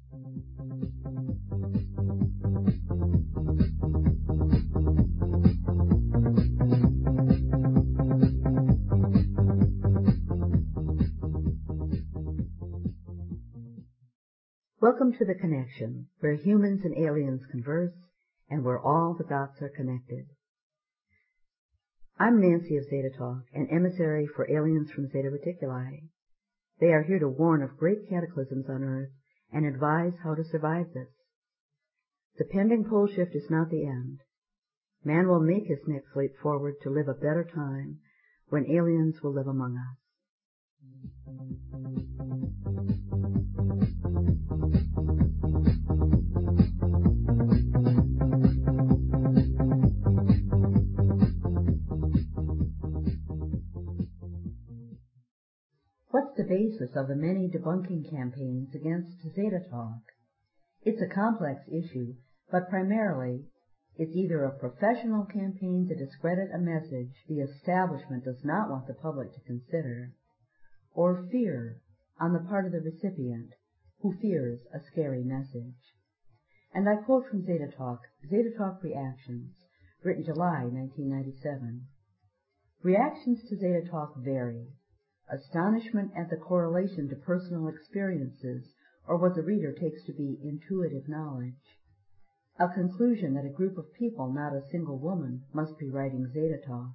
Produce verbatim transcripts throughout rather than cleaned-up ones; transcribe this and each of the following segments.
Welcome to The Connection, where humans and aliens converse, and where all the dots are connected. I'm Nancy of Zeta Talk, an emissary for aliens from Zeta Reticuli. They are here to warn of great cataclysms on Earth and advise how to survive this. The pending pole shift is not the end. Man will make his next leap forward to live a better time when aliens will live among us. What's the basis of the many debunking campaigns against Zeta Talk? It's a complex issue, but primarily it's either a professional campaign to discredit a message the establishment does not want the public to consider, or fear on the part of the recipient who fears a scary message. And I quote from Zeta Talk, Zeta Talk Reactions, written July nineteen ninety-seven. Reactions to Zeta Talk vary. Astonishment at the correlation to personal experiences or what the reader takes to be intuitive knowledge. A conclusion that a group of people, not a single woman, must be writing Zeta Talk.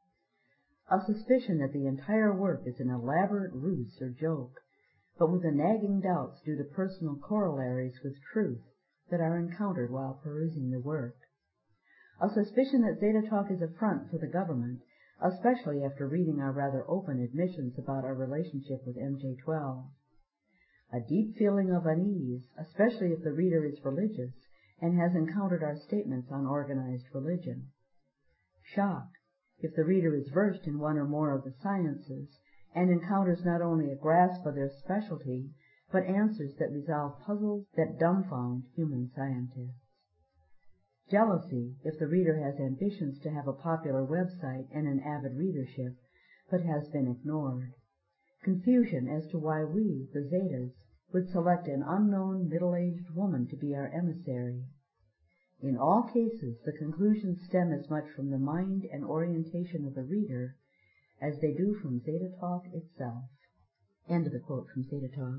A suspicion that the entire work is an elaborate ruse or joke, but with the nagging doubts due to personal corollaries with truth that are encountered while perusing the work. A suspicion that Zeta Talk is a front for the government, especially after reading our rather open admissions about our relationship with M J twelve. A deep feeling of unease, especially if the reader is religious and has encountered our statements on organized religion. Shock, if the reader is versed in one or more of the sciences and encounters not only a grasp of their specialty, but answers that resolve puzzles that dumbfound human scientists. Jealousy, if the reader has ambitions to have a popular website and an avid readership, but has been ignored. Confusion as to why we, the Zetas, would select an unknown middle-aged woman to be our emissary. In all cases, the conclusions stem as much from the mind and orientation of the reader as they do from Zeta Talk itself. End of the quote from Zeta Talk.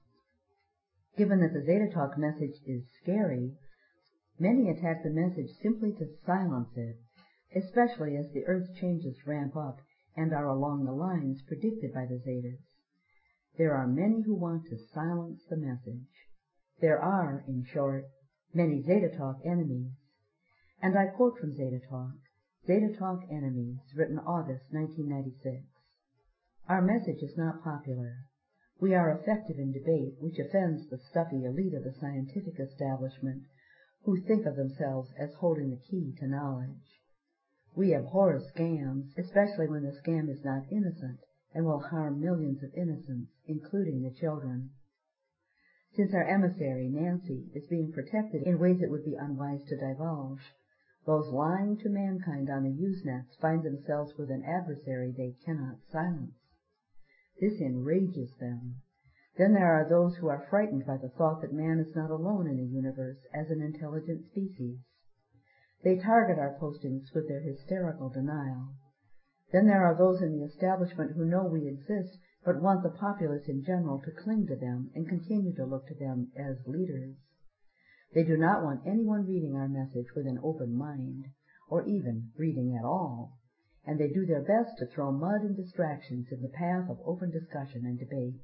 Given that the Zeta Talk message is scary, many attack the message simply to silence it, especially as the Earth's changes ramp up and are along the lines predicted by the Zetas. There are many who want to silence the message. There are, in short, many Zeta Talk enemies. And I quote from Zeta Talk, Zeta Talk Enemies, written August nineteen ninety-six. Our message is not popular. We are effective in debate, which offends the stuffy elite of the scientific establishment, who think of themselves as holding the key to knowledge. We abhor scams, especially when the scam is not innocent and will harm millions of innocents, including the children. Since our emissary, Nancy, is being protected in ways it would be unwise to divulge, those lying to mankind on the Usenets find themselves with an adversary they cannot silence. This enrages them. Then there are those who are frightened by the thought that man is not alone in the universe as an intelligent species. They target our postings with their hysterical denial. Then there are those in the establishment who know we exist but want the populace in general to cling to them and continue to look to them as leaders. They do not want anyone reading our message with an open mind, or even reading at all, and they do their best to throw mud and distractions in the path of open discussion and debate.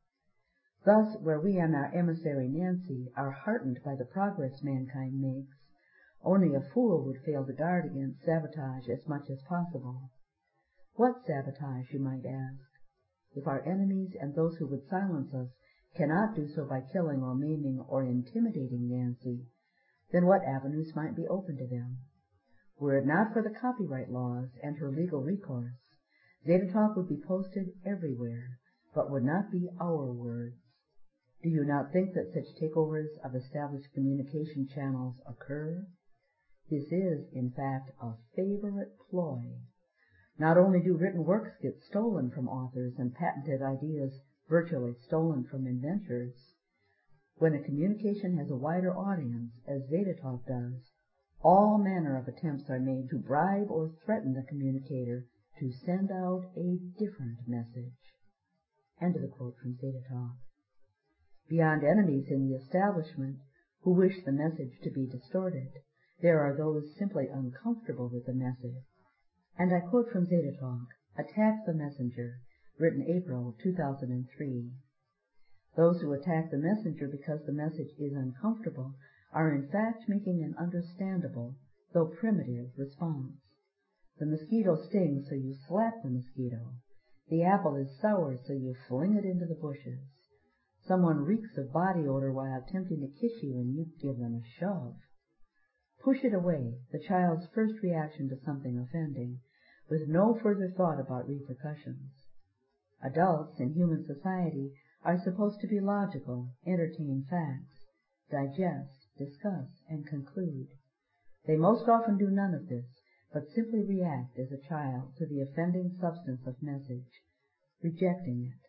Thus, where we and our emissary Nancy are heartened by the progress mankind makes, only a fool would fail to guard against sabotage as much as possible. What sabotage, you might ask? If our enemies and those who would silence us cannot do so by killing or maiming or intimidating Nancy, then what avenues might be open to them? Were it not for the copyright laws and her legal recourse, Zeta Talk would be posted everywhere, but would not be our words. Do you not think that such takeovers of established communication channels occur? This is, in fact, a favorite ploy. Not only do written works get stolen from authors and patented ideas virtually stolen from inventors, When a communication has a wider audience, as Zeta Talk does, all manner of attempts are made to bribe or threaten the communicator to send out a different message. End of the quote from Zeta Talk. Beyond enemies in the establishment who wish the message to be distorted, there are those simply uncomfortable with the message. And I quote from Zeta Talk, Attack the Messenger, written April two thousand three. Those who attack the messenger because the message is uncomfortable are in fact making an understandable, though primitive, response. The mosquito stings, so you slap the mosquito. The apple is sour, so you fling it into the bushes. Someone reeks of body odor while attempting to kiss you, and you give them a shove. Push it away, the child's first reaction to something offending, with no further thought about repercussions. Adults in human society are supposed to be logical, entertain facts, digest, discuss, and conclude. They most often do none of this, but simply react as a child to the offending substance of message, rejecting it.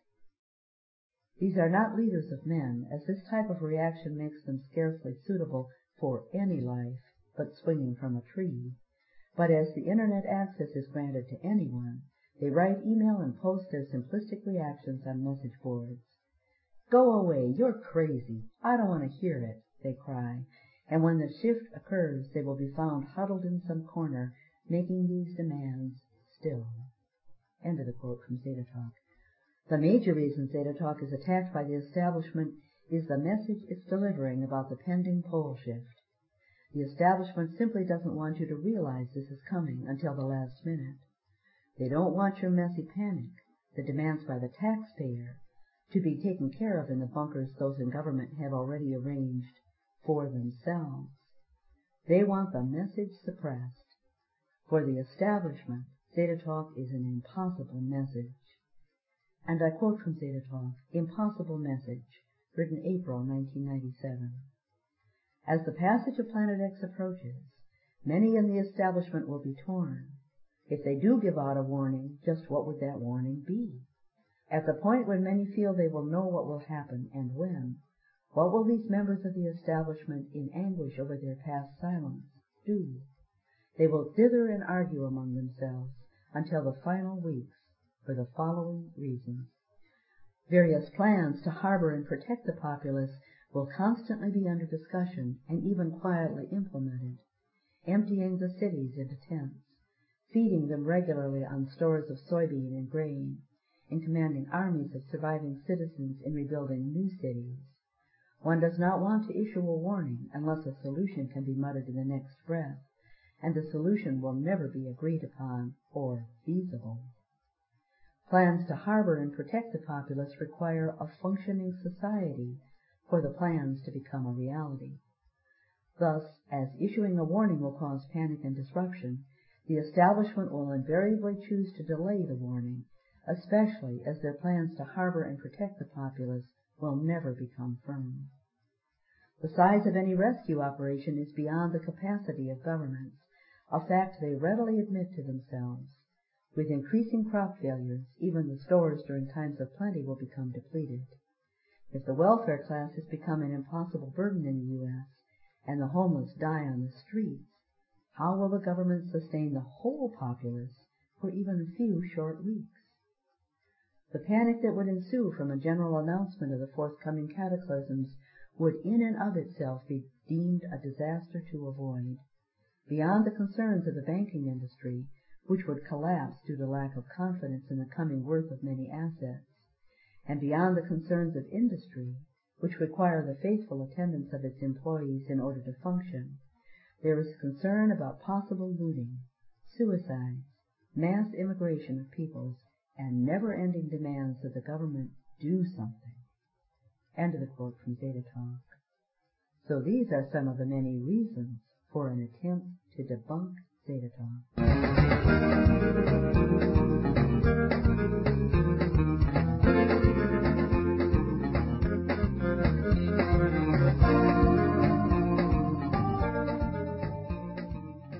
These are not leaders of men, as this type of reaction makes them scarcely suitable for any life but swinging from a tree. But as the Internet access is granted to anyone, they write, email, and post their simplistic reactions on message boards. Go away, you're crazy. I don't want to hear it, they cry. And when the shift occurs, they will be found huddled in some corner, making these demands still. End of the quote from Zeta Talk. The major reason Zeta Talk is attacked by the establishment is the message it's delivering about the pending pole shift. The establishment simply doesn't want you to realize this is coming until the last minute. They don't want your messy panic, the demands by the taxpayer, to be taken care of in the bunkers those in government have already arranged for themselves. They want the message suppressed. For the establishment, Zeta Talk is an impossible message. And I quote from Zeta Talk, Impossible Message, written April nineteen ninety-seven. As the passage of Planet X approaches, many in the establishment will be torn. If they do give out a warning, just what would that warning be? At the point when many feel they will know what will happen and when, what will these members of the establishment, in anguish over their past silence, do? They will dither and argue among themselves until the final weeks, for the following reasons. Various plans to harbor and protect the populace will constantly be under discussion and even quietly implemented, emptying the cities into tents, feeding them regularly on stores of soybean and grain, and commanding armies of surviving citizens in rebuilding new cities. One does not want to issue a warning unless a solution can be muttered in the next breath, and the solution will never be agreed upon or feasible. Plans to harbor and protect the populace require a functioning society for the plans to become a reality. Thus, as issuing a warning will cause panic and disruption, the establishment will invariably choose to delay the warning, especially as their plans to harbor and protect the populace will never become firm. The size of any rescue operation is beyond the capacity of governments, a fact they readily admit to themselves. With increasing crop failures, even the stores during times of plenty will become depleted. If the welfare class has become an impossible burden in the U S and the homeless die on the streets, how will the government sustain the whole populace for even a few short weeks? The panic that would ensue from a general announcement of the forthcoming cataclysms would in and of itself be deemed a disaster to avoid. Beyond the concerns of the banking industry, which would collapse due to lack of confidence in the coming worth of many assets, and beyond the concerns of industry, which require the faithful attendance of its employees in order to function, there is concern about possible looting, suicides, mass immigration of peoples, and never-ending demands that the government do something. End of the quote from Zeta Talk. So these are some of the many reasons for an attempt to debunk Zeta Talk.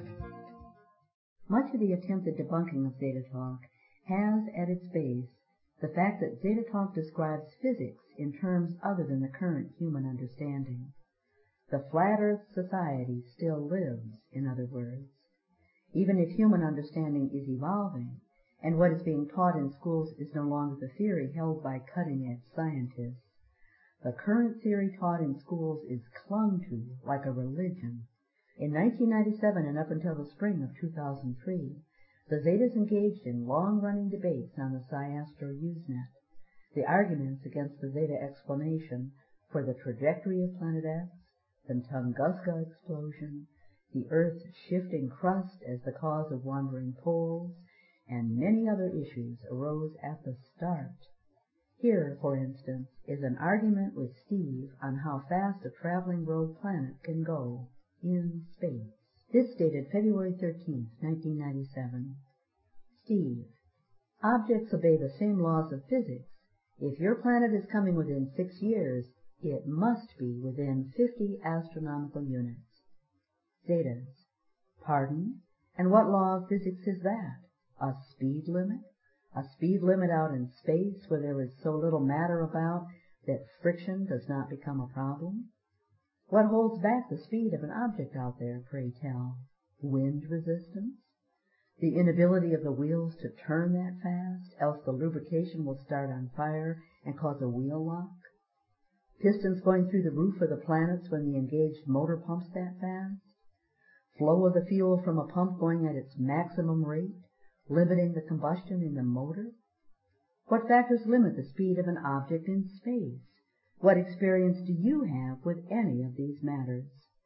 Much of the attempted debunking of Zeta Talk has at its base the fact that Zeta Talk describes physics in terms other than the current human understanding. The Flat Earth Society still lives, in other words. Even if human understanding is evolving, and what is being taught in schools is no longer the theory held by cutting-edge scientists, the current theory taught in schools is clung to like a religion. In nineteen ninety-seven and up until the spring of two thousand three, the Zetas engaged in long-running debates on the SciAstro Usenet. The arguments against the Zeta explanation for the trajectory of Planet X, the Tunguska explosion, the Earth's shifting crust as the cause of wandering poles, and many other issues arose at the start. Here, for instance, is an argument with Steve on how fast a traveling rogue planet can go in space. This dated February thirteenth, nineteen ninety-seven. Steve, objects obey the same laws of physics. If your planet is coming within six years, it must be within fifty astronomical units. Zetas, pardon? And what law of physics is that? A speed limit? A speed limit out in space where there is so little matter about that friction does not become a problem? What holds back the speed of an object out there, pray tell? Wind resistance? The inability of the wheels to turn that fast, else the lubrication will start on fire and cause a wheel lock? Pistons going through the roof of the planets when the engaged motor pumps that fast? Flow of the fuel from a pump going at its maximum rate, limiting the combustion in the motor? What factors limit the speed of an object in space? What experience do you have with any of these matters?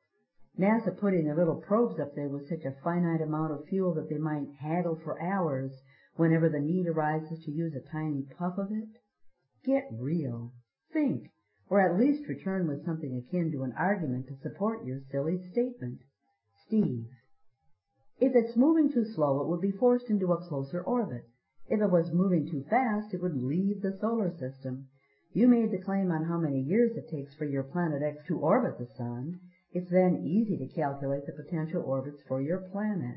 NASA putting their little probes up there with such a finite amount of fuel that they might haggle for hours whenever the need arises to use a tiny puff of it? Get real. Think, or at least return with something akin to an argument to support your silly statement. Steve, if it's moving too slow, it would be forced into a closer orbit. If it was moving too fast, it would leave the solar system. You made the claim on how many years it takes for your planet X to orbit the sun. It's then easy to calculate the potential orbits for your planet.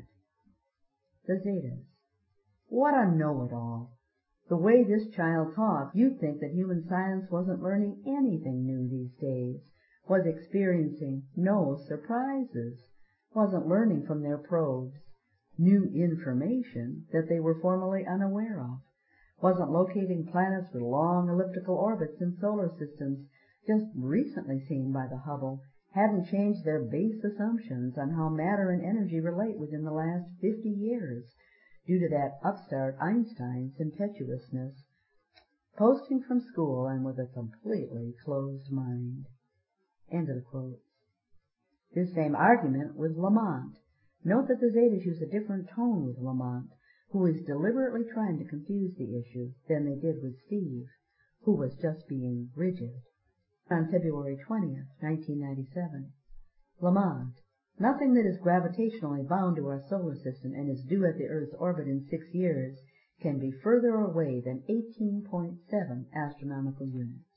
The Zetas. What a know-it-all. The way this child talks, you'd think that human science wasn't learning anything new these days, was experiencing no surprises, wasn't learning from their probes new information that they were formerly unaware of, wasn't locating planets with long elliptical orbits in solar systems just recently seen by the Hubble, hadn't changed their base assumptions on how matter and energy relate within the last fifty years due to that upstart Einstein's impetuousness, posting from school and with a completely closed mind. End of the quote. This same argument with Lamont. Note that the Zetas use a different tone with Lamont, who is deliberately trying to confuse the issue, than they did with Steve, who was just being rigid. On February twentieth, nineteen ninety-seven, Lamont, nothing that is gravitationally bound to our solar system and is due at the Earth's orbit in six years can be further away than eighteen point seven astronomical units.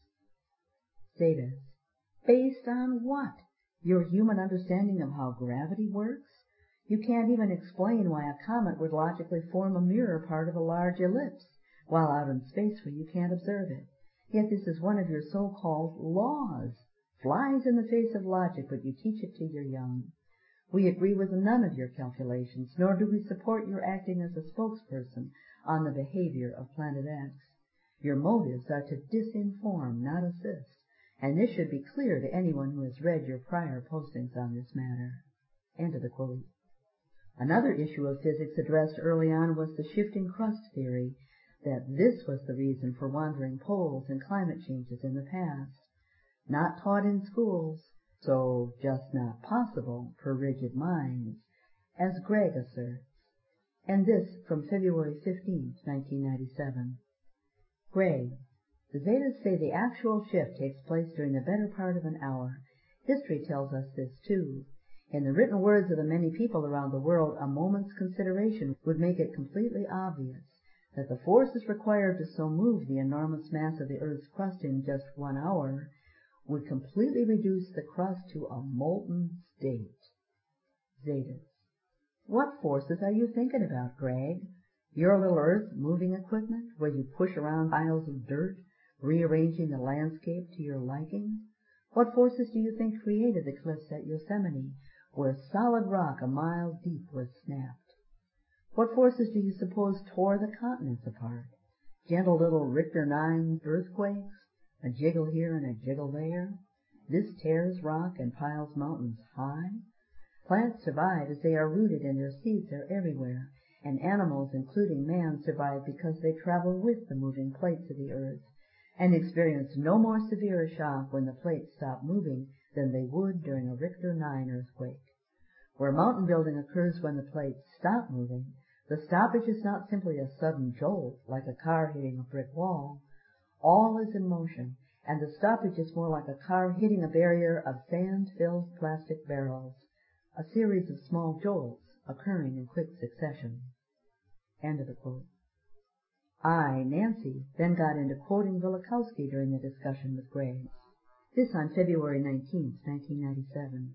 Zetas, based on what? Your human understanding of how gravity works? You can't even explain why a comet would logically form a mirror part of a large ellipse, while out in space where you can't observe it. Yet this is one of your so-called laws. Flies in the face of logic, but you teach it to your young. We agree with none of your calculations, nor do we support your acting as a spokesperson on the behavior of Planet X. Your motives are to disinform, not assist, and this should be clear to anyone who has read your prior postings on this matter. End of the quote. Another issue of physics addressed early on was the shifting crust theory, that this was the reason for wandering poles and climate changes in the past. Not taught in schools, so just not possible for rigid minds, as Gregg asserts. And this from February fifteenth, nineteen ninety-seven. Gregg, the Zetas say the actual shift takes place during the better part of an hour. History tells us this too. In the written words of the many people around the world, a moment's consideration would make it completely obvious that the forces required to so move the enormous mass of the Earth's crust in just one hour would completely reduce the crust to a molten state. Zetas. What forces are you thinking about, Gregg? Your little earth moving equipment, where you push around piles of dirt, rearranging the landscape to your liking? What forces do you think created the cliffs at Yosemite, where solid rock a mile deep was snapped? What forces do you suppose tore the continents apart? Gentle little Richter nine earthquakes, a jiggle here and a jiggle there? This tears rock and piles mountains high. Plants survive as they are rooted and their seeds are everywhere, and animals, including man, survive because they travel with the moving plates of the earth and experience no more severe a shock when the plates stop moving than they would during a Richter nine earthquake. Where mountain building occurs when the plates stop moving, the stoppage is not simply a sudden jolt like a car hitting a brick wall. All is in motion, and the stoppage is more like a car hitting a barrier of sand-filled plastic barrels, a series of small jolts occurring in quick succession. End of the quote. I, Nancy, then got into quoting Velikovsky during the discussion with Gray. This on February nineteenth, nineteen ninety-seven.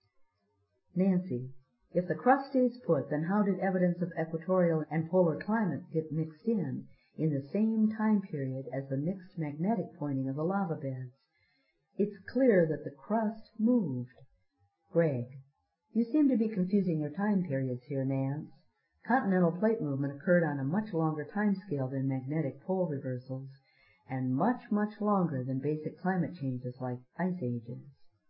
Nancy, if the crust stays put, then how did evidence of equatorial and polar climate get mixed in in the same time period as the mixed magnetic pointing of the lava beds? It's clear that the crust moved. Greg, you seem to be confusing your time periods here, Nance. Continental plate movement occurred on a much longer time scale than magnetic pole reversals, and much, much longer than basic climate changes like ice ages.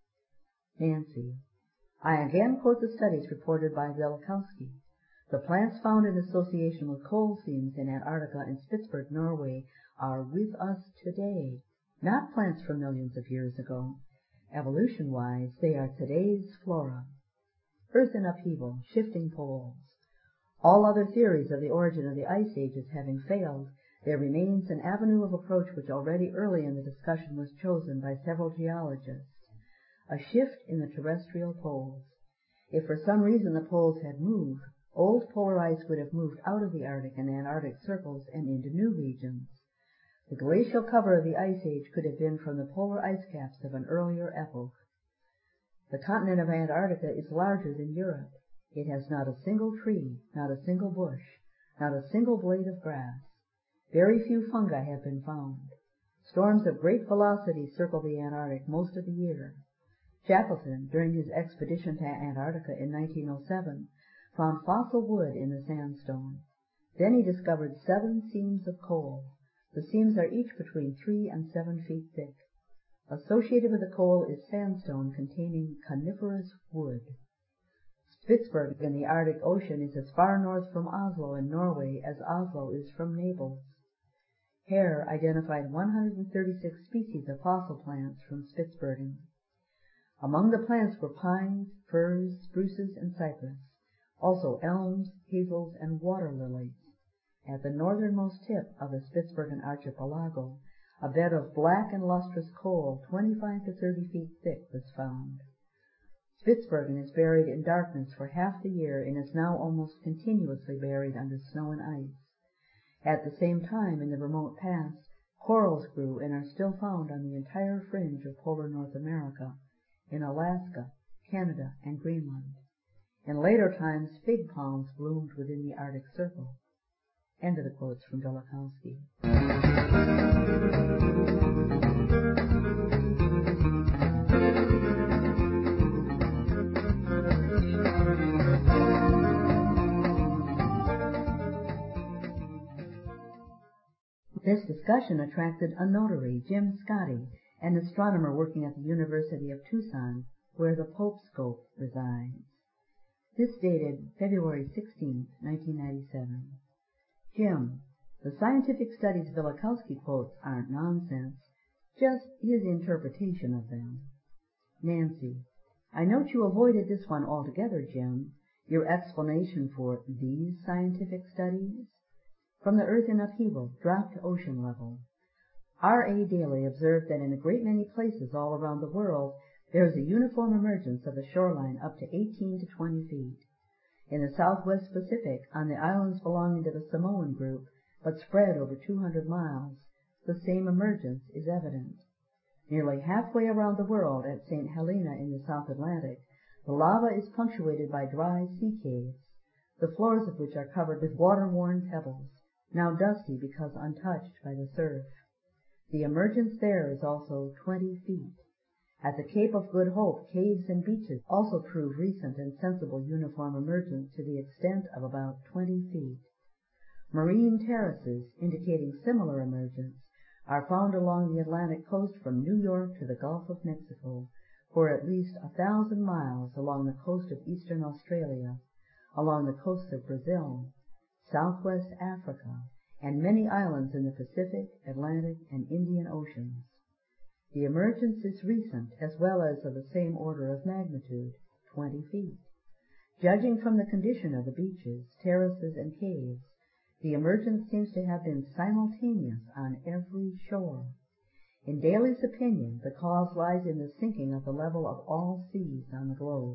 Nancy, I again quote the studies reported by Velikovsky. The plants found in association with coal seams in Antarctica and Spitsberg, Norway, are with us today, not plants from millions of years ago. Evolution-wise, they are today's flora. Earth in upheaval, shifting poles. All other theories of the origin of the ice ages having failed, there remains an avenue of approach which already early in the discussion was chosen by several geologists, a shift in the terrestrial poles. If for some reason the poles had moved, old polar ice would have moved out of the Arctic and Antarctic circles and into new regions. The glacial cover of the ice age could have been from the polar ice caps of an earlier epoch. The continent of Antarctica is larger than Europe. It has not a single tree, not a single bush, not a single blade of grass. Very few fungi have been found. Storms of great velocity circle the Antarctic most of the year. Shackleton, during his expedition to Antarctica in nineteen oh seven, found fossil wood in the sandstone. Then he discovered seven seams of coal. The seams are each between three and seven feet thick. Associated with the coal is sandstone containing coniferous wood. Spitsberg in the Arctic Ocean is as far north from Oslo in Norway as Oslo is from Naples. Hare identified one hundred thirty-six species of fossil plants from Spitsbergen. Among the plants were pines, firs, spruces, and cypress, also elms, hazels, and water lilies. At the northernmost tip of the Spitsbergen archipelago, a bed of black and lustrous coal twenty-five to thirty feet thick was found. Spitsbergen is buried in darkness for half the year and is now almost continuously buried under snow and ice. At the same time, in the remote past, corals grew and are still found on the entire fringe of polar North America, in Alaska, Canada, and Greenland. In later times, fig palms bloomed within the Arctic Circle. End of the quotes from Velikovsky. This discussion attracted a notary, Jim Scotty, an astronomer working at the University of Tucson, where the Pope Scope resides. This dated February sixteenth, nineteen ninety-seven. Jim, the scientific studies Velikovsky quotes aren't nonsense, just his interpretation of them. Nancy, I note you avoided this one altogether, Jim. Your explanation for these scientific studies? From the earth in upheaval, drop to ocean level. R A Daly observed that in a great many places all around the world there is a uniform emergence of the shoreline up to eighteen to twenty feet. In the southwest Pacific, on the islands belonging to the Samoan group, but spread over two hundred miles, the same emergence is evident. Nearly halfway around the world, at Saint Helena in the South Atlantic, the lava is punctuated by dry sea caves. the floors of which are covered with water-worn pebbles, now dusty because untouched by the surf. The emergence there is also twenty feet. At the Cape of Good Hope, caves and beaches also prove recent and sensible uniform emergence to the extent of about twenty feet. Marine terraces, indicating similar emergence, are found along the Atlantic coast from New York to the Gulf of Mexico, for at least a thousand miles along the coast of eastern Australia, along the coasts of Brazil, southwest Africa, and many islands in the Pacific, Atlantic, and Indian Oceans. The emergence is recent as well as of the same order of magnitude, twenty feet. Judging from the condition of the beaches, terraces, and caves, the emergence seems to have been simultaneous on every shore. In Daly's opinion, the cause lies in the sinking of the level of all seas on the globe.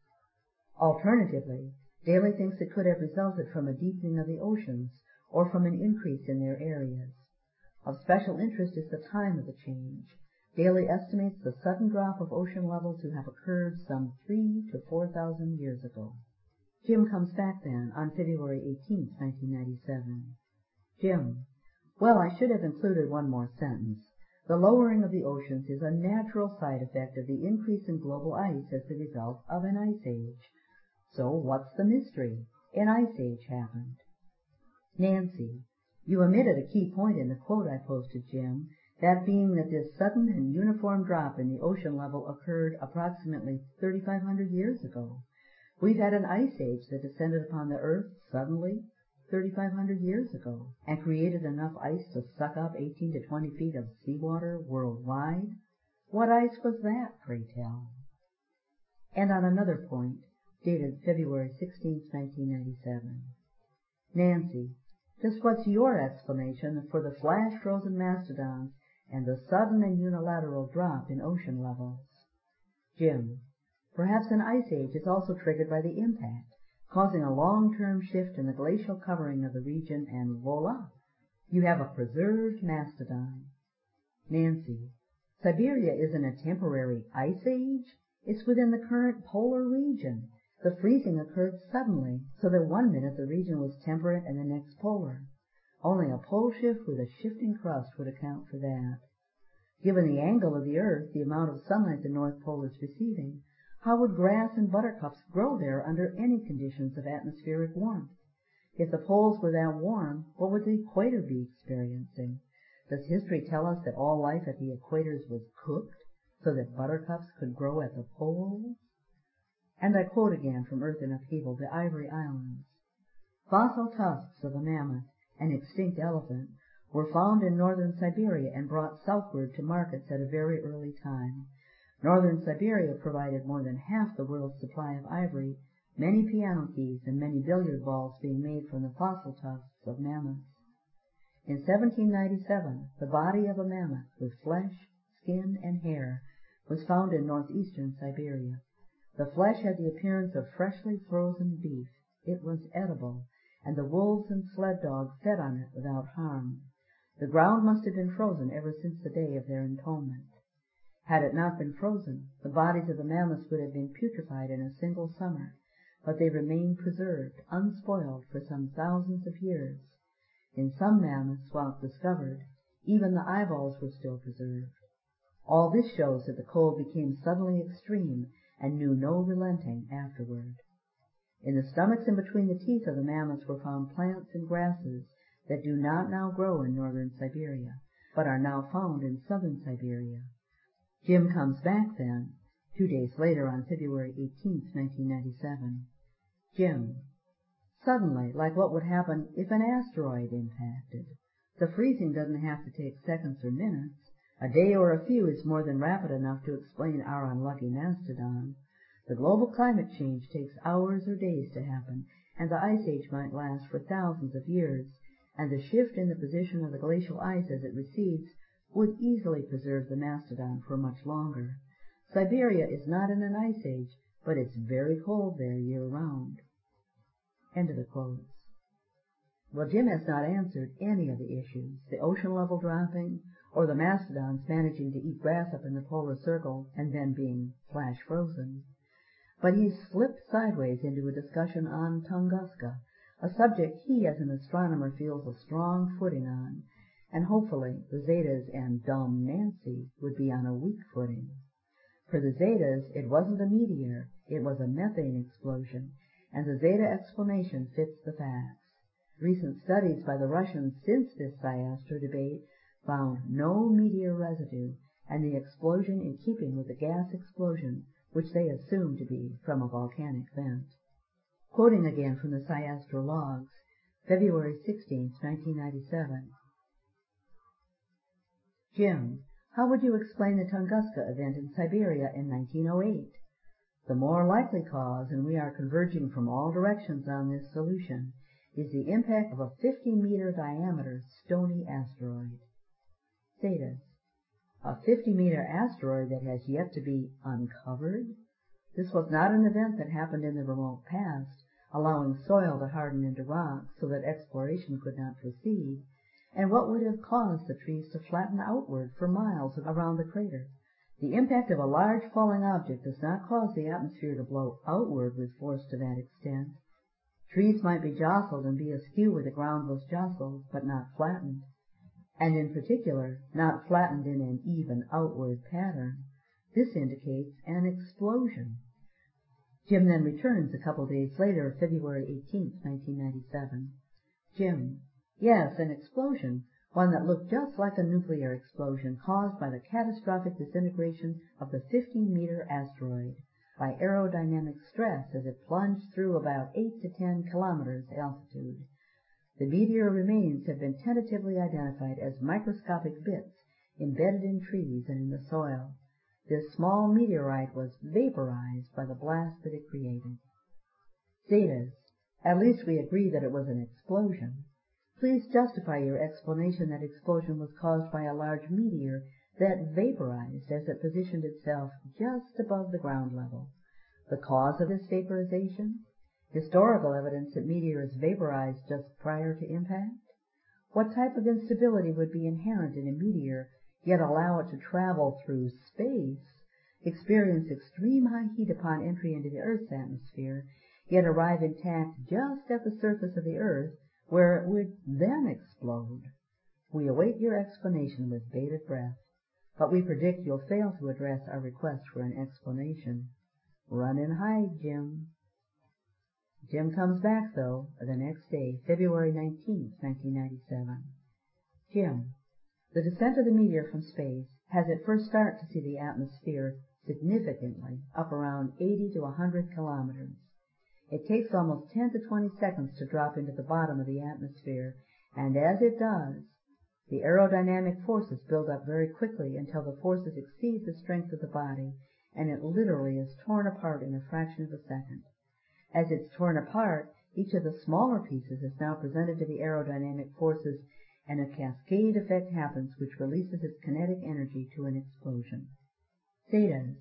Alternatively, Daly thinks it could have resulted from a deepening of the oceans or from an increase in their areas. Of special interest is the time of the change. Daly estimates the sudden drop of ocean level to have occurred some three to four thousand years ago. Jim comes back then on February eighteenth, nineteen ninety-seven. Jim: Well, I should have included one more sentence. The lowering of the oceans is a natural side effect of the increase in global ice as the result of an ice age. So what's the mystery? An ice age happened. Nancy: You omitted a key point in the quote I posted, Jim, that being that this sudden and uniform drop in the ocean level occurred approximately thirty-five hundred years ago. We've had an ice age that descended upon the earth suddenly thirty-five hundred years ago and created enough ice to suck up eighteen to twenty feet of seawater worldwide. What ice was that, pray tell? And on another point, dated February sixteenth, nineteen ninety-seven. Nancy: Just what's your explanation for the flash-frozen mastodons and the sudden and unilateral drop in ocean levels? Jim: Perhaps an ice age is also triggered by the impact, causing a long-term shift in the glacial covering of the region, and voila, you have a preserved mastodon. Nancy: Siberia isn't a temporary ice age. It's within the current polar region. The freezing occurred suddenly, so that one minute the region was temperate and the next polar. Only a pole shift with a shifting crust would account for that. Given the angle of the Earth, the amount of sunlight the North Pole is receiving, how would grass and buttercups grow there under any conditions of atmospheric warmth? If the poles were that warm, what would the equator be experiencing? Does history tell us that all life at the equators was cooked so that buttercups could grow at the poles? And I quote again from Earth in Upheaval, the Ivory Islands. Fossil tusks of a mammoth, an extinct elephant, were found in northern Siberia and brought southward to markets at a very early time. Northern Siberia provided more than half the world's supply of ivory, many piano keys and many billiard balls being made from the fossil tusks of mammoths. In seventeen ninety-seven, the body of a mammoth with flesh, skin, and hair was found in northeastern Siberia. The flesh had the appearance of freshly frozen beef. It was edible, and the wolves and sled dogs fed on it without harm. The ground must have been frozen ever since the day of their entombment. Had it not been frozen, the bodies of the mammoths would have been putrefied in a single summer, but they remained preserved, unspoiled, for some thousands of years. In some mammoths, while discovered, even the eyeballs were still preserved. All this shows that the cold became suddenly extreme and knew no relenting afterward. In the stomachs and between the teeth of the mammoths were found plants and grasses that do not now grow in northern Siberia, but are now found in southern Siberia. Jim comes back then, two days later on February eighteenth, nineteen ninety-seven. Jim: Suddenly, like what would happen if an asteroid impacted. The freezing doesn't have to take seconds or minutes. A day or a few is more than rapid enough to explain our unlucky mastodon. The global climate change takes hours or days to happen, and the ice age might last for thousands of years, and the shift in the position of the glacial ice as it recedes would easily preserve the mastodon for much longer. Siberia is not in an ice age, but it's very cold there year-round. End of the quotes. Well, Jim has not answered any of the issues, the ocean level dropping, or the mastodons managing to eat grass up in the polar circle and then being flash frozen. but he slipped sideways into a discussion on Tunguska, a subject he as an astronomer feels a strong footing on, and hopefully the Zetas and dumb Nancy would be on a weak footing. For the Zetas, it wasn't a meteor, it was a methane explosion, and the Zeta explanation fits the facts. Recent studies by the Russians since this Syastro debate found no meteor residue, and the explosion in keeping with the gas explosion, which they assumed to be from a volcanic vent. Quoting again from the Syastro logs, February sixteenth, nineteen ninety-seven. Jim, how would you explain the Tunguska event in Siberia in nineteen oh eight? The more likely cause, and we are converging from all directions on this solution, is the impact of a fifty-meter diameter stony asteroid. Zetas. A fifty-meter asteroid that has yet to be uncovered? This was not an event that happened in the remote past, allowing soil to harden into rocks so that exploration could not proceed, and what would have caused the trees to flatten outward for miles around the crater. The impact of a large falling object does not cause the atmosphere to blow outward with force to that extent. Trees might be jostled and be askew where the ground was jostled, but not flattened, and in particular not flattened in an even outward pattern. This indicates an explosion. Jim then returns a couple days later, February eighteenth, nineteen ninety-seven. Jim. Yes, an explosion, one that looked just like a nuclear explosion caused by the catastrophic disintegration of the fifty-meter asteroid by aerodynamic stress as it plunged through about eight to ten kilometers altitude. The meteor remains have been tentatively identified as microscopic bits embedded in trees and in the soil. This small meteorite was vaporized by the blast that it created. Zetas. At least we agree that it was an explosion. Please justify your explanation that explosion was caused by a large meteor that vaporized as it positioned itself just above the ground level. The cause of this vaporization? Historical evidence that meteors vaporized just prior to impact? What type of instability would be inherent in a meteor, yet allow it to travel through space, experience extreme high heat upon entry into the Earth's atmosphere, yet arrive intact just at the surface of the Earth, where it would then explode? We await your explanation with bated breath, but we predict you'll fail to address our request for an explanation. Run and hide, Jim. Jim comes back, though, the next day, February nineteenth, nineteen ninety-seven. Jim, the descent of the meteor from space has at first start to see the atmosphere significantly, up around eighty to one hundred kilometers. It takes almost ten to twenty seconds to drop into the bottom of the atmosphere, and as it does, the aerodynamic forces build up very quickly until the forces exceed the strength of the body, and it literally is torn apart in a fraction of a second. As it's torn apart, each of the smaller pieces is now presented to the aerodynamic forces, and a cascade effect happens which releases its kinetic energy to an explosion. Zetas.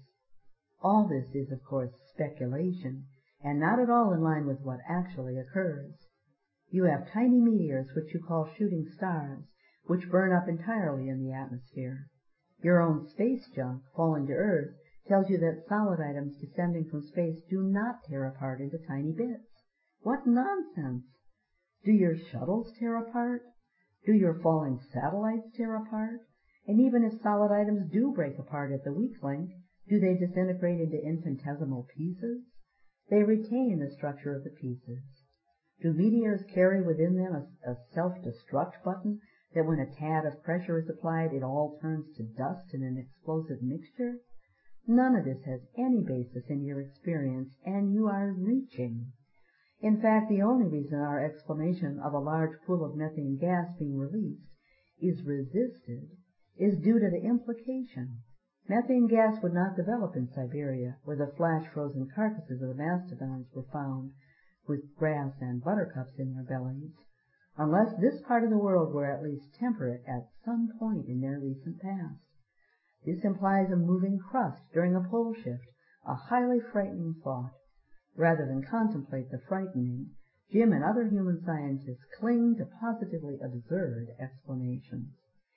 All this is, of course, speculation, and not at all in line with what actually occurs. You have tiny meteors, which you call shooting stars, which burn up entirely in the atmosphere. Your own space junk, falling to Earth, tells you that solid items descending from space do not tear apart into tiny bits. What nonsense! Do your shuttles tear apart? Do your falling satellites tear apart? And even if solid items do break apart at the weak link, do they disintegrate into infinitesimal pieces? They retain the structure of the pieces. Do meteors carry within them a, a self-destruct button that when a tad of pressure is applied, it all turns to dust in an explosive mixture? None of this has any basis in your experience, and you are reaching. In fact, the only reason our explanation of a large pool of methane gas being released is resisted is due to the implication. Methane gas would not develop in Siberia, where the flash-frozen carcasses of the mastodons were found with grass and buttercups in their bellies, unless this part of the world were at least temperate at some point in their recent past. This implies a moving crust during a pole shift, a highly frightening thought. Rather than contemplate the frightening, Jim and other human scientists cling to positively absurd explanations.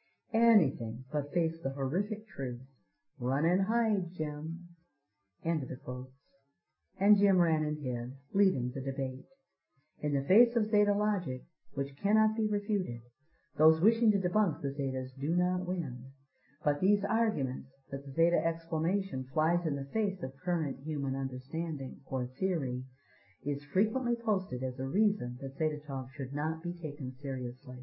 Anything but face the horrific truth. Run and hide, Jim. End of the quotes. and Jim ran and hid, leaving the debate. In the face of Zeta logic, which cannot be refuted, those wishing to debunk the Zetas do not win. But these arguments, that the Zeta explanation flies in the face of current human understanding, or theory, is frequently posted as a reason that Zeta Talk should not be taken seriously.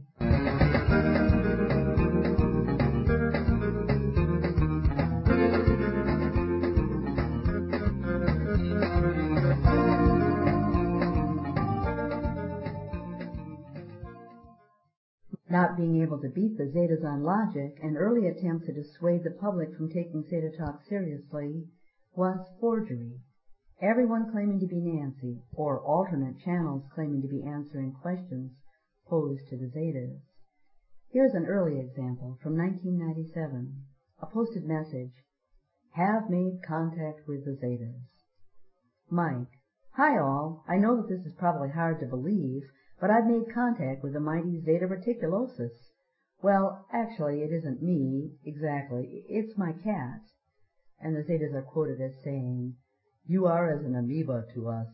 Not being able to beat the Zetas on logic, an early attempt to dissuade the public from taking Zeta Talk seriously was forgery. Everyone claiming to be Nancy, or alternate channels claiming to be answering questions posed to the Zetas. Here's an early example from nineteen ninety-seven. A posted message: "Have made contact with the Zetas." Mike: "Hi all, I know that this is probably hard to believe, but I've made contact with the mighty Zeta Reticulosus. Well, actually, it isn't me, exactly. It's my cat." And the Zetas are quoted as saying, "You are as an amoeba to us."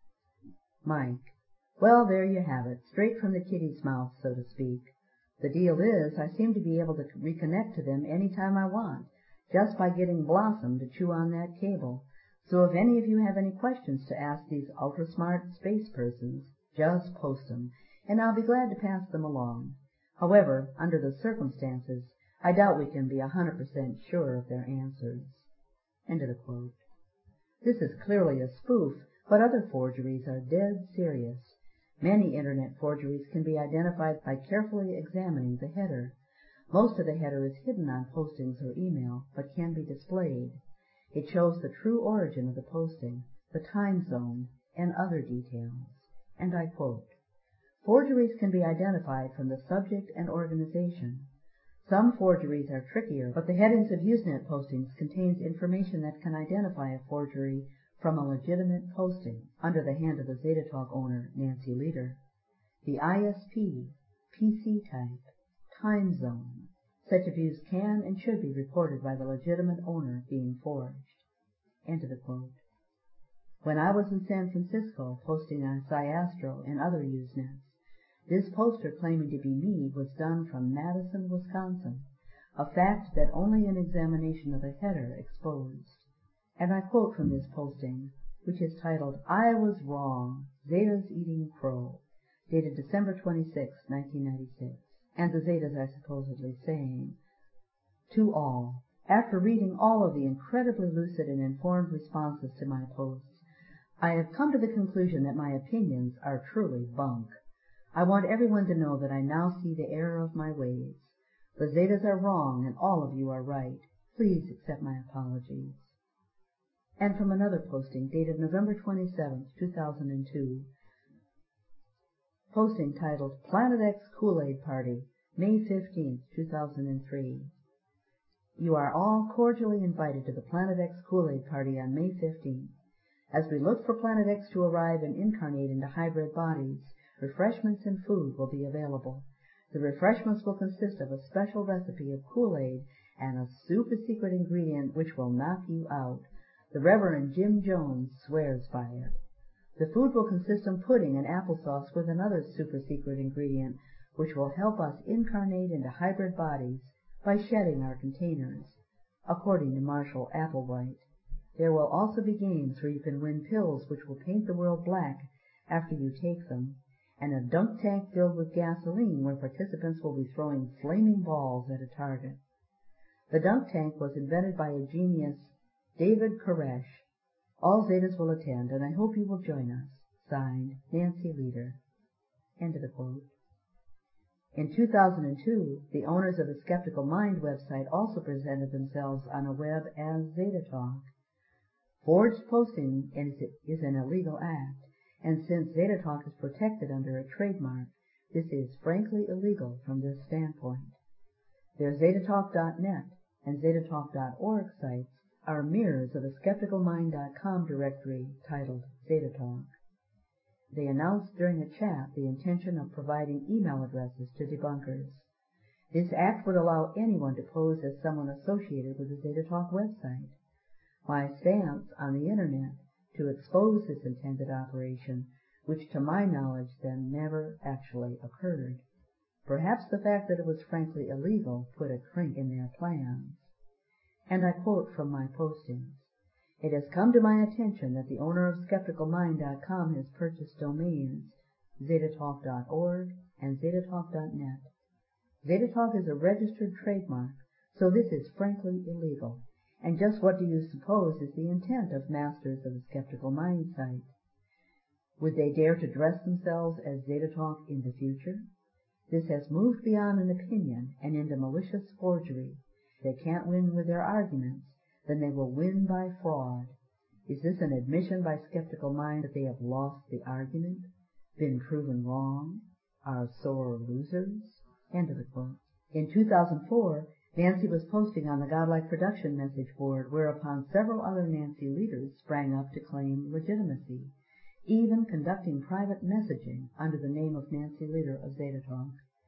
Mike: "Well, there you have it, straight from the kitty's mouth, so to speak. The deal is, I seem to be able to reconnect to them any time I want, just by getting Blossom to chew on that cable. So if any of you have any questions to ask these ultra-smart space persons, just post them, and I'll be glad to pass them along. However, under the circumstances, I doubt we can be a hundred percent sure of their answers." End of the quote. This is clearly a spoof, but other forgeries are dead serious. Many Internet forgeries can be identified by carefully examining the header. Most of the header is hidden on postings or email, but can be displayed. It shows the true origin of the posting, the time zone, and other details. And I quote, "Forgeries can be identified from the subject and organization. Some forgeries are trickier, but the headings of Usenet postings contains information that can identify a forgery from a legitimate posting, under the hand of the Zeta Talk owner, Nancy Leader. The I S P, P C type, time zone, such abuse can and should be reported by the legitimate owner being forged." End of the quote. When I was in San Francisco posting on Cyastro and other Usenets, this poster claiming to be me was done from Madison, Wisconsin, a fact that only an examination of the header exposed. And I quote from this posting, which is titled, "I Was Wrong, Zetas Eating Crow," dated December twenty-sixth, nineteen ninety-six. And the Zetas are supposedly saying, "To all, after reading all of the incredibly lucid and informed responses to my posts, I have come to the conclusion that my opinions are truly bunk. I want everyone to know that I now see the error of my ways. The Zetas are wrong and all of you are right. Please accept my apologies." And from another posting dated November twenty-seventh, two thousand two, posting titled Planet X Kool-Aid Party, May fifteenth, two thousand three. "You are all cordially invited to the Planet X Kool-Aid Party on May fifteenth. As we look for Planet X to arrive and incarnate into hybrid bodies, refreshments and food will be available. The refreshments will consist of a special recipe of Kool-Aid and a super secret ingredient which will knock you out. The Reverend Jim Jones swears by it. The food will consist of pudding and applesauce with another super secret ingredient which will help us incarnate into hybrid bodies by shedding our containers, according to Marshall Applewhite. There will also be games where you can win pills which will paint the world black after you take them, and a dunk tank filled with gasoline where participants will be throwing flaming balls at a target. The dunk tank was invented by a genius, David Koresh. All Zetas will attend, and I hope you will join us. Signed, Nancy Leader." End of the quote. In two thousand two, the owners of the Skeptical Mind website also presented themselves on a web as Zeta Talk. Forged posting is an illegal act, and since Zeta Talk is protected under a trademark, this is frankly illegal from this standpoint. Their Zeta Talk dot net and Zeta Talk dot org sites are mirrors of a skeptical mind dot com directory titled Zeta Talk. They announced during a chat the intention of providing email addresses to debunkers. This act would allow anyone to pose as someone associated with the Zeta Talk website. My stance on the Internet to expose this intended operation, which to my knowledge then never actually occurred. Perhaps the fact that it was frankly illegal put a crank in their plans. And I quote from my postings. It has come to my attention that the owner of skeptical mind dot com has purchased domains zetatalk dot org and zetatalk dot net. Zetatalk is a registered trademark, so this is frankly illegal. And just what do you suppose is the intent of masters of the Skeptical Mind site? Would they dare to dress themselves as Zetatalk in the future? This has moved beyond an opinion and into malicious forgery. If they can't win with their arguments, then they will win by fraud. Is this an admission by Skeptical Mind that they have lost the argument, been proven wrong, are sore losers? End of the quote. In two thousand four, Nancy was posting on the Godlike Production message board, whereupon several other Nancy leaders sprang up to claim legitimacy, even conducting private messaging under the name of Nancy Leader of Zetatalk.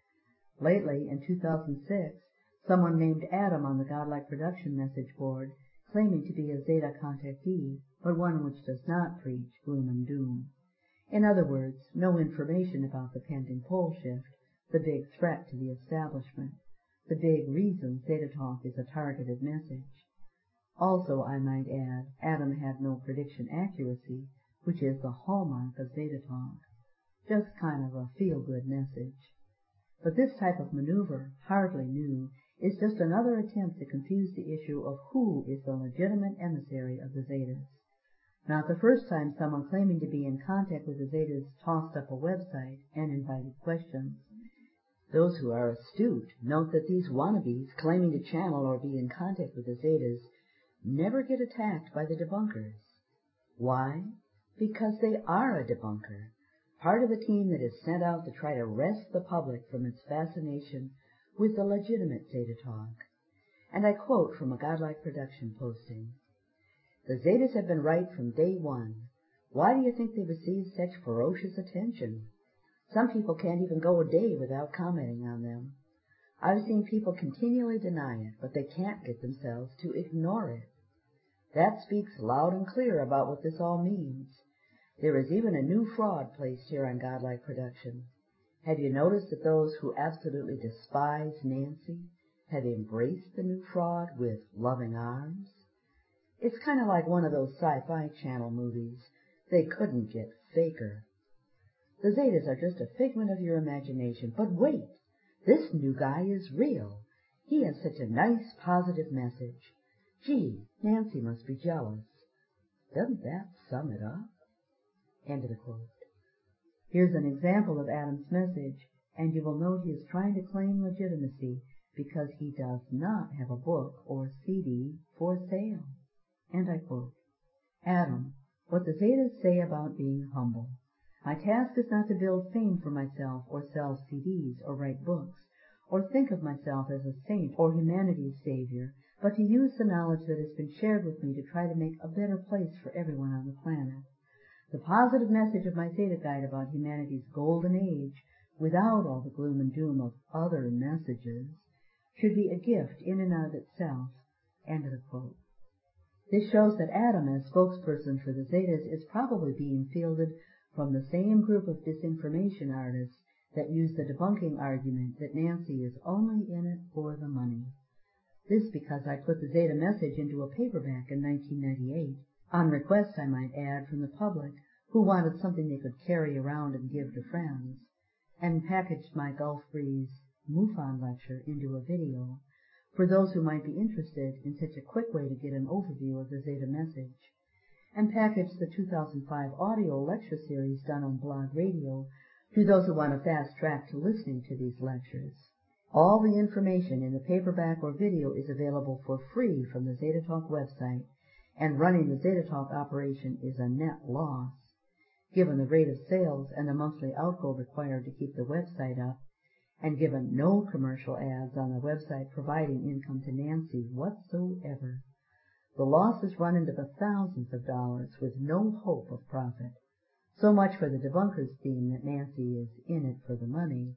Lately, in two thousand six, someone named Adam on the Godlike Production message board, claiming to be a Zeta contactee, but one which does not preach gloom and doom. In other words, no information about the pending pole shift, the big threat to the establishment, the big reason Zetatalk is a targeted message. Also, I might add, Adam had no prediction accuracy, which is the hallmark of Zetatalk. Just kind of a feel-good message. But this type of maneuver, hardly new, is just another attempt to confuse the issue of who is the legitimate emissary of the Zetas. Not the first time someone claiming to be in contact with the Zetas tossed up a website and invited questions. Those who are astute note that these wannabes claiming to channel or be in contact with the Zetas never get attacked by the debunkers. Why? Because they are a debunker, part of the team that is sent out to try to wrest the public from its fascination with the legitimate Zetatalk. And I quote from a Godlike Production posting. The Zetas have been right from day one. Why do you think they receive such ferocious attention? Some people can't even go a day without commenting on them. I've seen people continually deny it, but they can't get themselves to ignore it. That speaks loud and clear about what this all means. There is even a new fraud placed here on Godlike Production. Have you noticed that those who absolutely despise Nancy have embraced the new fraud with loving arms? It's kind of like one of those sci-fi channel movies. They couldn't get faker. The Zetas are just a figment of your imagination. But wait, this new guy is real. He has such a nice, positive message. Gee, Nancy must be jealous. Doesn't that sum it up? End of the quote. Here's an example of Adam's message, and you will note he is trying to claim legitimacy because he does not have a book or C D for sale. And I quote, Adam, what the Zetas say about being humble. My task is not to build fame for myself or sell C Ds or write books or think of myself as a saint or humanity's savior, but to use the knowledge that has been shared with me to try to make a better place for everyone on the planet. The positive message of my Zeta Guide about humanity's golden age, without all the gloom and doom of other messages, should be a gift in and of itself. End of the quote. This shows that Adam, as spokesperson for the Zetas, is probably being fielded from the same group of disinformation artists that use the debunking argument that Nancy is only in it for the money. This because I put the Zeta message into a paperback in nineteen ninety-eight, on request, I might add, from the public, who wanted something they could carry around and give to friends, and packaged my Gulf Breeze MUFON lecture into a video for those who might be interested in such a quick way to get an overview of the Zeta message, and packaged the two thousand five audio lecture series done on Blog Radio to those who want a fast track to listening to these lectures. All the information in the paperback or video is available for free from the Zetatalk website, and running the Zetatalk operation is a net loss. Given the rate of sales and the monthly outgo required to keep the website up, and given no commercial ads on the website providing income to Nancy whatsoever, the losses run into the thousands of dollars with no hope of profit. So much for the debunker's theme that Nancy is in it for the money.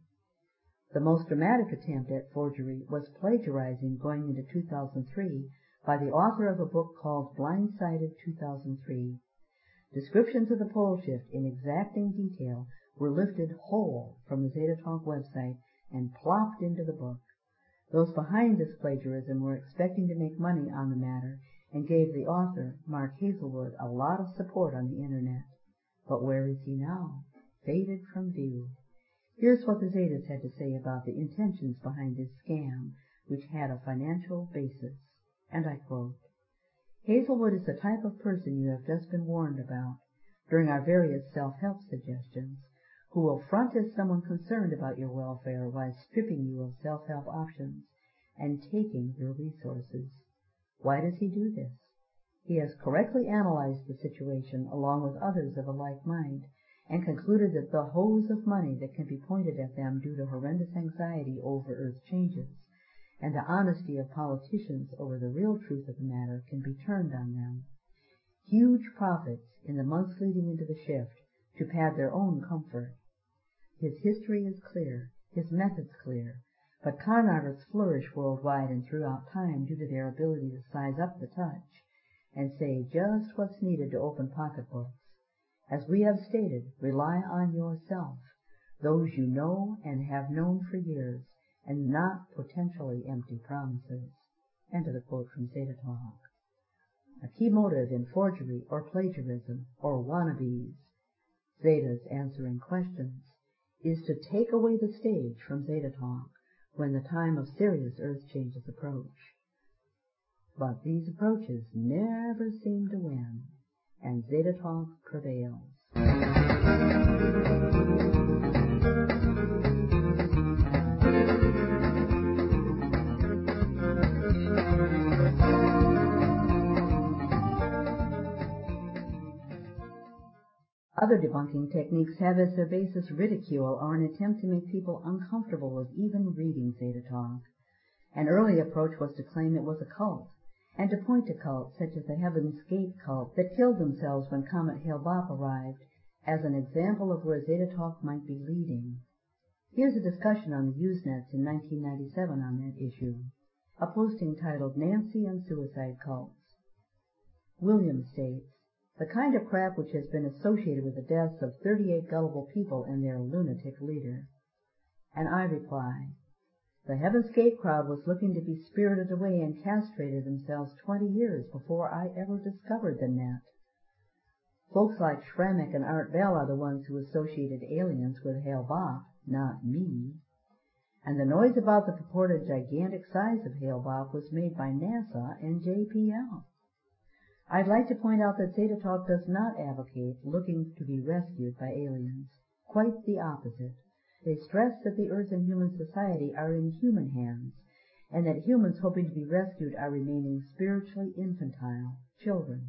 The most dramatic attempt at forgery was plagiarizing going into two thousand three by the author of a book called Blindsided two thousand three. Descriptions of the pole shift in exacting detail were lifted whole from the Zeta Talk website and plopped into the book. Those behind this plagiarism were expecting to make money on the matter and gave the author, Mark Hazelwood, a lot of support on the Internet. But where is he now? Faded from view. Here's what the Zetas had to say about the intentions behind this scam, which had a financial basis. And I quote, "Hazelwood is the type of person you have just been warned about during our various self-help suggestions, who will front as someone concerned about your welfare while stripping you of self-help options and taking your resources. Why does he do this? He has correctly analyzed the situation along with others of a like mind and concluded that the hose of money that can be pointed at them due to horrendous anxiety over Earth changes and the honesty of politicians over the real truth of the matter can be turned on them. Huge profits in the months leading into the shift to pad their own comfort. His history is clear, his methods clear, but con artists flourish worldwide and throughout time due to their ability to size up the touch and say just what's needed to open pocketbooks. As we have stated, rely on yourself, those you know and have known for years, and not potentially empty promises." End of the quote from Zeta Talk. A key motive in forgery or plagiarism or wannabes, Zetas answering questions, is to take away the stage from Zeta Talk when the time of serious Earth changes approach. But these approaches never seem to win, and Zeta Talk prevails. Other debunking techniques have as their basis ridicule or an attempt to make people uncomfortable with even reading Zeta Talk. An early approach was to claim it was a cult, and to point to cults such as the Heaven's Gate cult that killed themselves when Comet Hale-Bopp arrived as an example of where Zeta Talk might be leading. Here's a discussion on the Usenets in nineteen ninety-seven on that issue. A posting titled "Nancy and Suicide Cults." William states, "The kind of crap which has been associated with the deaths of thirty-eight gullible people and their lunatic leader." And I reply, "The Heaven's Gate crowd was looking to be spirited away and castrated themselves twenty years before I ever discovered the net. Folks like Schrammick and Art Bell are the ones who associated aliens with Hale-Bopp, not me. And the noise about the purported gigantic size of Hale-Bopp was made by NASA and J P L. I'd like to point out that Zeta Talk does not advocate looking to be rescued by aliens. Quite the opposite. They stress that the Earth and human society are in human hands, and that humans hoping to be rescued are remaining spiritually infantile, children.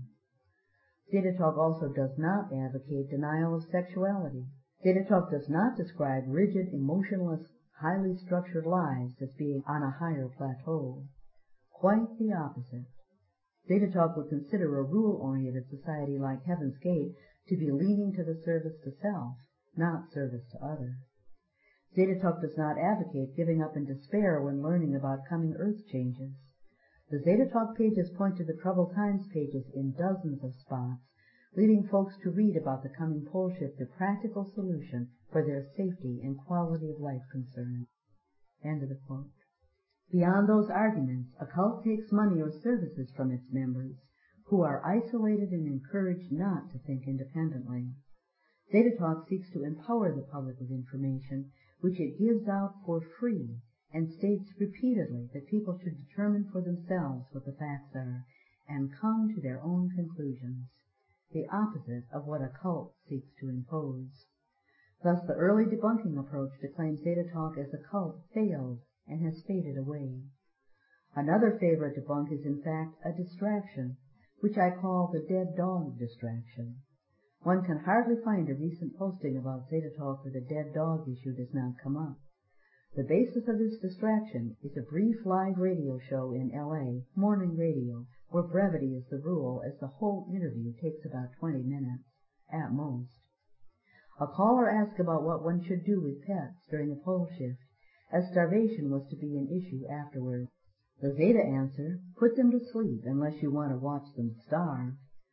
Zeta Talk also does not advocate denial of sexuality. Zeta Talk does not describe rigid, emotionless, highly structured lives as being on a higher plateau. Quite the opposite. Zeta Talk would consider a rule-oriented society like Heaven's Gate to be leaning to the service to self, not service to others. Zeta Talk does not advocate giving up in despair when learning about coming Earth changes. The Zeta Talk pages point to the Troubled Times pages in dozens of spots, leading folks to read about the coming pole shift, a practical solution for their safety and quality of life concerns." End of the quote. Beyond those arguments, a cult takes money or services from its members, who are isolated and encouraged not to think independently. Zeta Talk seeks to empower the public with information which it gives out for free and states repeatedly that people should determine for themselves what the facts are and come to their own conclusions, the opposite of what a cult seeks to impose. Thus the early debunking approach to claim Zeta Talk as a cult failed and has faded away. Another favorite debunk is in fact a distraction, which I call the dead dog distraction. One can hardly find a recent posting about Zeta Talk where the dead dog issue does not come up. The basis of this distraction is a brief live radio show in L A, morning radio, where brevity is the rule, as the whole interview takes about twenty minutes, at most. A caller asked about what one should do with pets during the pole shift, as starvation was to be an issue afterward. The Zeta answer, put them to sleep unless you want to watch them starve.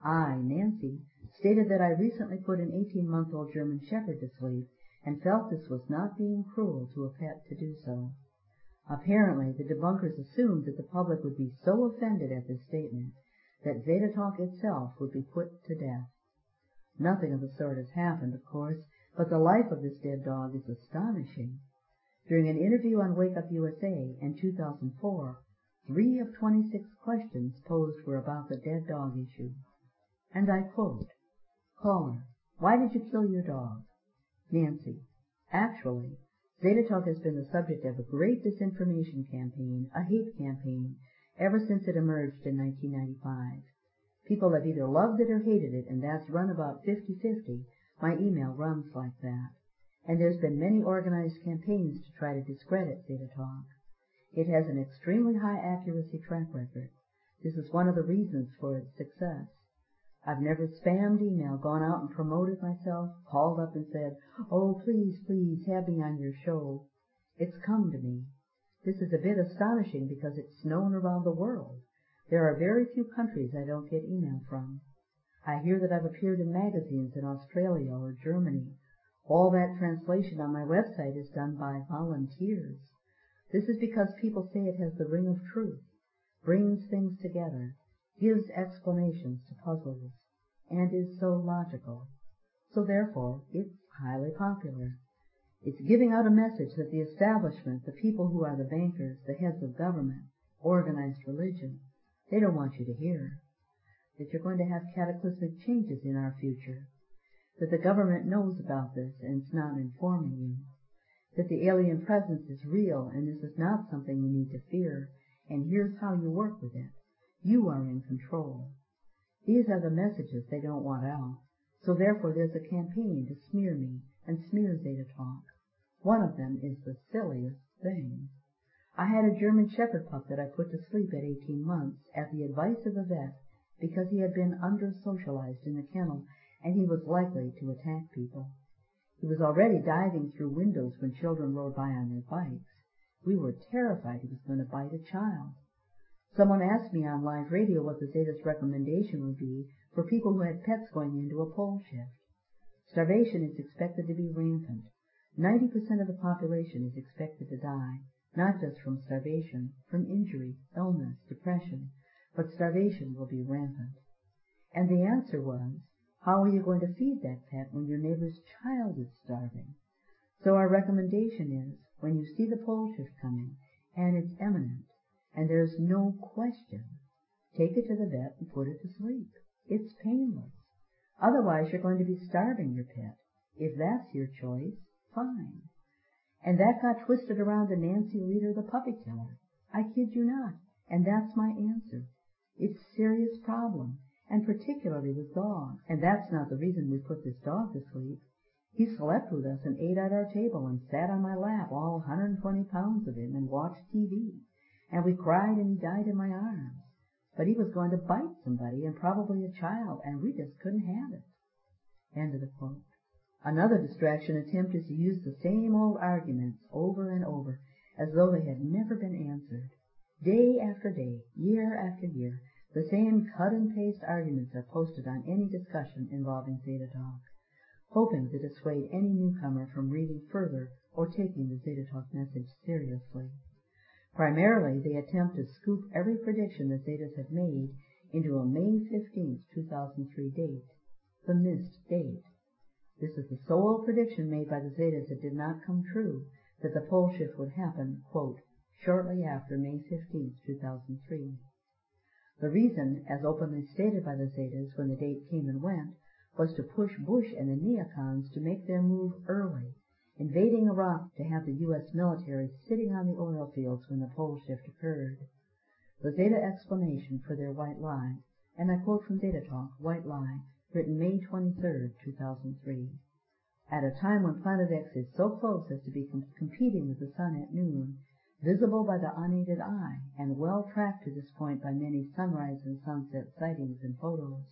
I, Nancy, stated that I recently put an eighteen-month-old German Shepherd to sleep and felt this was not being cruel to a pet to do so. Apparently, the debunkers assumed that the public would be so offended at this statement that Zeta Talk itself would be put to death. Nothing of the sort has happened, of course, but the life of this dead dog is astonishing. During an interview on Wake Up U S A in two thousand four, three of twenty-six questions posed were about the dead dog issue. And I quote, "Caller, why did you kill your dog?" Nancy, actually, Zeta Talk has been the subject of a great disinformation campaign, a hate campaign, ever since it emerged in nineteen ninety-five. People have either loved it or hated it, and that's run about fifty-fifty. My email runs like that. And there's been many organized campaigns to try to discredit Zeta Talk. It has an extremely high accuracy track record. This is one of the reasons for its success. I've never spammed email, gone out and promoted myself, called up and said, "Oh, please, please, have me on your show." It's come to me. This is a bit astonishing because it's known around the world. There are very few countries I don't get email from. I hear that I've appeared in magazines in Australia or Germany. All that translation on my website is done by volunteers. This is because people say it has the ring of truth, brings things together, gives explanations to puzzles, and is so logical. So therefore, it's highly popular. It's giving out a message that the establishment, the people who are the bankers, the heads of government, organized religion, they don't want you to hear. That you're going to have cataclysmic changes in our future. That the government knows about this and it's not informing you. That the alien presence is real and this is not something you need to fear, and here's how you work with it. You are in control. These are the messages they don't want out. So therefore there's a campaign to smear me and smear Zeta Talk. One of them is the silliest thing. I had a German Shepherd pup that I put to sleep at eighteen months at the advice of the vet because he had been under-socialized in the kennel and he was likely to attack people. He was already diving through windows when children rode by on their bikes. We were terrified he was going to bite a child. Someone asked me on live radio what the Zeta's recommendation would be for people who had pets going into a pole shift. Starvation is expected to be rampant. ninety percent of the population is expected to die, not just from starvation, from injury, illness, depression, but starvation will be rampant. And the answer was, how are you going to feed that pet when your neighbor's child is starving? So our recommendation is, when you see the pole shift coming, and it's imminent, and there's no question, take it to the vet and put it to sleep. It's painless. Otherwise, you're going to be starving your pet. If that's your choice, fine. And that got twisted around to Nancy Leader, the puppy killer. I kid you not. And that's my answer. It's a serious problem, and particularly with dogs. And that's not the reason we put this dog to sleep. He slept with us and ate at our table and sat on my lap, all one hundred twenty pounds of him, and watched T V. And we cried and he died in my arms. But he was going to bite somebody, and probably a child, and we just couldn't have it. End of the quote. Another distraction attempt is to use the same old arguments over and over, as though they had never been answered. Day after day, year after year, the same cut-and-paste arguments are posted on any discussion involving Zeta Talk, hoping to dissuade any newcomer from reading further or taking the Zeta Talk message seriously. Primarily, they attempt to scoop every prediction the Zetas have made into a May fifteenth, two thousand three date, the missed date. This is the sole prediction made by the Zetas that did not come true, that the pole shift would happen, quote, shortly after May fifteenth, two thousand three. The reason, as openly stated by the Zetas when the date came and went, was to push Bush and the neocons to make their move early, invading Iraq to have the U S military sitting on the oil fields when the pole shift occurred. The Zeta explanation for their white lie, and I quote from Zeta Talk, White Lie, written May twenty-third, two thousand three. At a time when Planet X is so close as to be com- competing with the sun at noon, visible by the unaided eye, and well tracked to this point by many sunrise and sunset sightings and photos,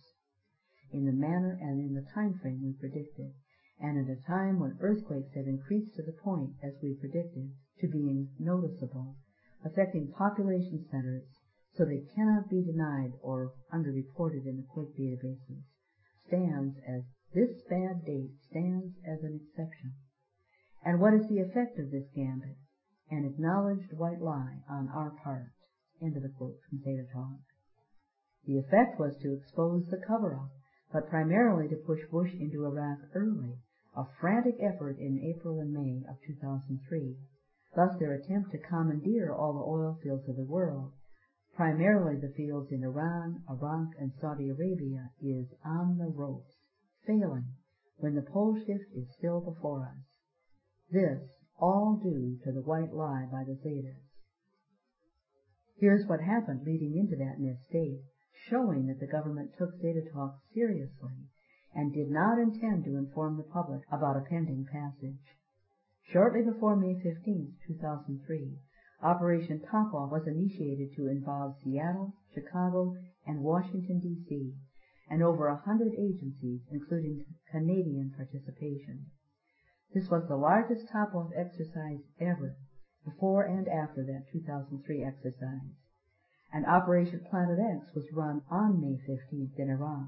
in the manner and in the time frame we predicted, and at a time when earthquakes have increased to the point, as we predicted, to being noticeable, affecting population centers, so they cannot be denied or underreported in the Quake databases, stands as this bad date stands as an exception. And what is the effect of this gambit? An acknowledged white lie on our part. End of the quote from Zeta Talk. The effect was to expose the cover-up, but primarily to push Bush into Iraq early, a frantic effort in April and May of two thousand three. Thus their attempt to commandeer all the oil fields of the world, primarily the fields in Iran, Iraq, and Saudi Arabia, is on the ropes, failing when the pole shift is still before us. This all due to the white lie by the Zetas. Here's what happened leading into that misstate, showing that the government took Zeta Talk seriously and did not intend to inform the public about a pending passage. Shortly before May fifteenth, two thousand three, Operation Top-Off was initiated to involve Seattle, Chicago, and Washington, D C, and over a hundred agencies, including Canadian participation. This was the largest top-off exercise ever, before and after that two thousand three exercise, and Operation Planet X was run on May fifteenth in Iraq.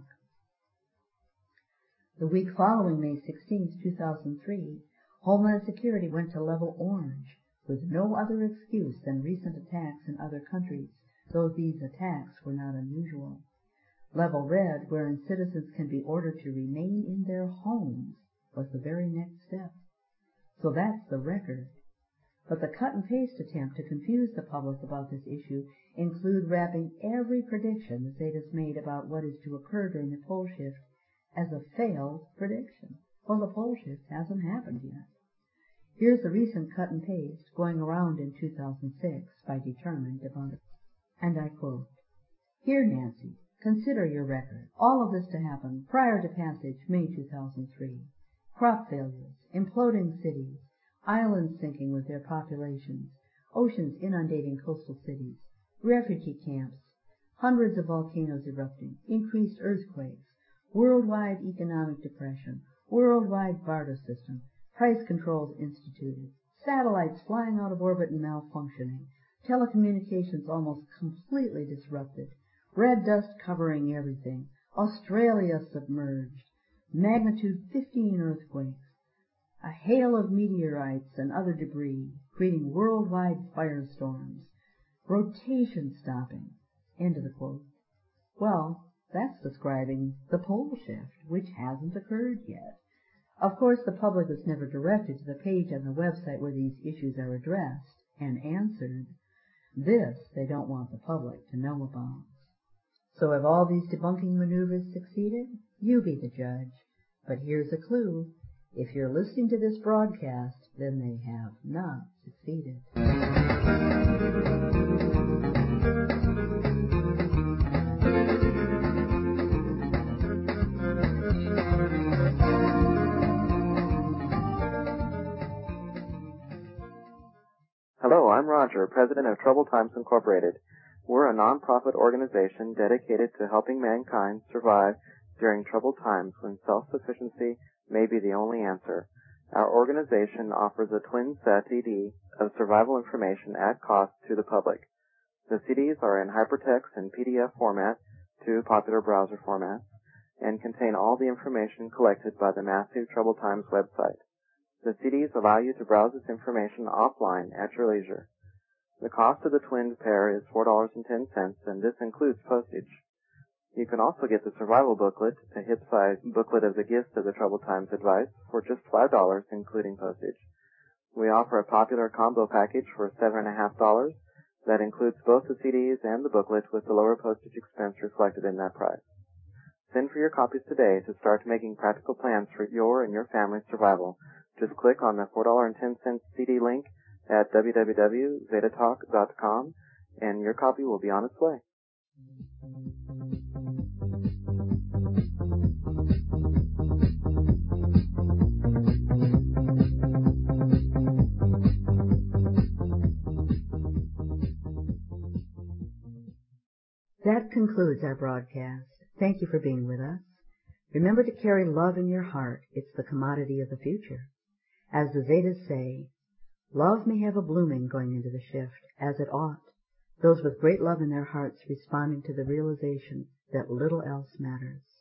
The week following May sixteenth, two thousand three, Homeland Security went to level orange, with no other excuse than recent attacks in other countries, though these attacks were not unusual. Level red, wherein citizens can be ordered to remain in their homes, was the very next step. So that's the record. But the cut-and-paste attempt to confuse the public about this issue include wrapping every prediction the Zetas made about what is to occur during the pole shift as a failed prediction. Well, the pole shift hasn't happened yet. Here's the recent cut-and-paste going around in two thousand six by determined debunkers. And I quote, "Here, Nancy, consider your record. All of this to happen prior to passage May two thousand three. Crop failures, imploding cities, islands sinking with their populations, oceans inundating coastal cities, refugee camps, hundreds of volcanoes erupting, increased earthquakes, worldwide economic depression, worldwide barter system, price controls instituted, satellites flying out of orbit and malfunctioning, telecommunications almost completely disrupted, red dust covering everything, Australia submerged, magnitude fifteen earthquakes, a hail of meteorites and other debris, creating worldwide firestorms, rotation stopping." End of the quote. Well, that's describing the pole shift, which hasn't occurred yet. Of course, the public is never directed to the page on the website where these issues are addressed and answered. This they don't want the public to know about. So have all these debunking maneuvers succeeded? You be the judge. But here's a clue. If you're listening to this broadcast, then they have not succeeded. Hello, I'm Roger, president of Troubled Times Incorporated. We're a non-profit organization dedicated to helping mankind survive during troubled times when self-sufficiency may be the only answer. Our organization offers a twin-set C D of survival information at cost to the public. The C Ds are in hypertext and P D F format, two popular browser formats, and contain all the information collected by the massive Troubled Times website. The C Ds allow you to browse this information offline at your leisure. The cost of the twinned pair is four dollars and ten cents, and this includes postage. You can also get the survival booklet, a hip-size booklet of the gist of the Troubled Times advice, for just five dollars, including postage. We offer a popular combo package for seven dollars and fifty cents that includes both the C Ds and the booklet with the lower postage expense reflected in that price. Send for your copies today to start making practical plans for your and your family's survival. Just click on the four dollars and ten cents C D link at w w w dot zeta talk dot com, and your copy will be on its way. That concludes our broadcast. Thank you for being with us. Remember to carry love in your heart. It's the commodity of the future. As the Zetas say, love may have a blooming going into the shift, as it ought, those with great love in their hearts responding to the realization that little else matters.